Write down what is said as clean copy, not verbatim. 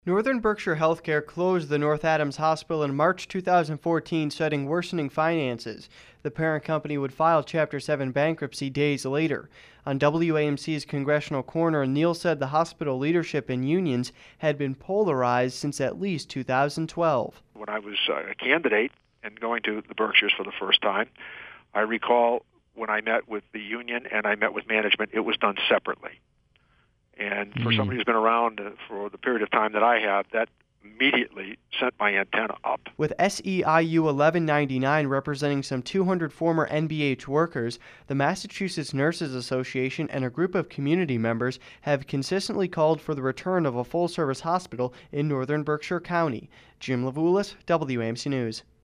Northern Berkshire Healthcare closed the North Adams Hospital in March 2014, citing worsening finances. The parent company would file Chapter 7 bankruptcy days later. On WAMC's Congressional Corner, Neal said the hospital leadership and unions had been polarized since at least 2012. When I was a candidate and going to the Berkshires for the first time, I recall when I met with the union and I met with management, it was done separately. And for somebody who's been around for the period of time that I have, that immediately sent my antenna up. With SEIU 1199 representing some 200 former NBH workers, the Massachusetts Nurses Association and a group of community members have consistently called for the return of a full-service hospital in northern Berkshire County. Jim Levulis, WAMC News.